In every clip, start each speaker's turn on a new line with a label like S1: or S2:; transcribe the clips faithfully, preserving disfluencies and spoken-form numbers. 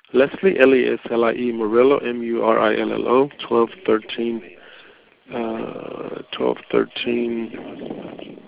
S1: Leslie, L E S L I E, Murillo, M U R I L L O, twelve thirteen, uh, twelve thirteen,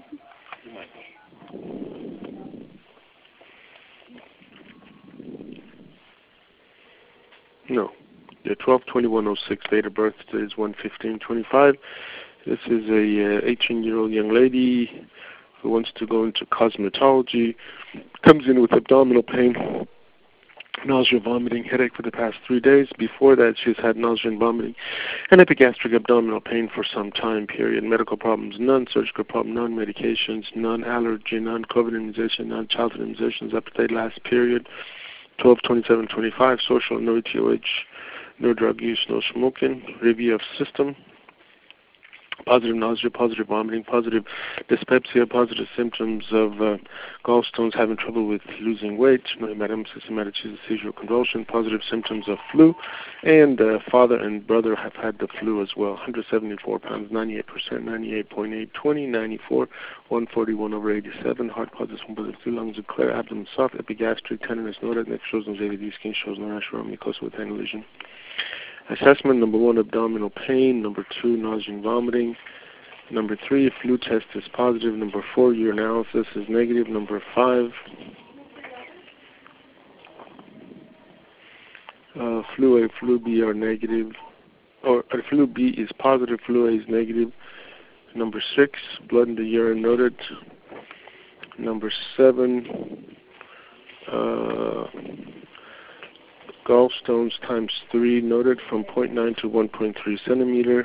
S1: no, yeah, twelve twenty-one oh six, date of birth today is one fifteen twenty-five. This is a eighteen-year-old young lady who wants to go into cosmetology, comes in with abdominal pain, nausea, vomiting, headache for the past three days. Before that, she's had nausea and vomiting and epigastric abdominal pain for some time period. Medical problems, none. Surgical problem, none. Medications, none. Allergy, none. COVID immunization, none. Childhood immunizations up to date last period. twelve twenty-seven twenty-five. Social, no E T O H, no drug use, no smoking. Review of system. Positive nausea, positive vomiting, positive dyspepsia, positive symptoms of uh, gallstones, having trouble with losing weight, no hematemesis, hematochezis, seizure, convulsion, positive symptoms of flu, and uh, father and brother have had the flu as well. one hundred seventy-four pounds, ninety-eight percent, ninety-eight point eight, twenty, ninety-four, one forty-one over eighty-seven, heart positive, one positive, two lungs are clear, abdomen soft, epigastric, tenderness, noted, neck shows no Z D, skin shows no rash or mucosa with any lesion. Assessment, number one, abdominal pain. Number two, nausea and vomiting. Number three, flu test is positive. Number four, urinalysis is negative. Number five, uh, flu A, flu B are negative. Or uh, flu B is positive, flu A is negative. Number six, blood in the urine noted. Number seven, uh, gallstones times three noted from zero point nine to one point three centimeter.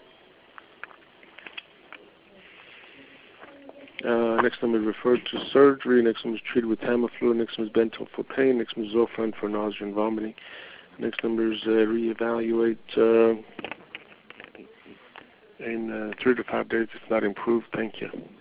S1: Uh, next one is referred to surgery. Next one is treated with Tamiflu. Next one is Bentyl for pain. Next one is Zofran for nausea and vomiting. Next number is uh, reevaluate uh, in uh, three to five days if not improved. Thank you.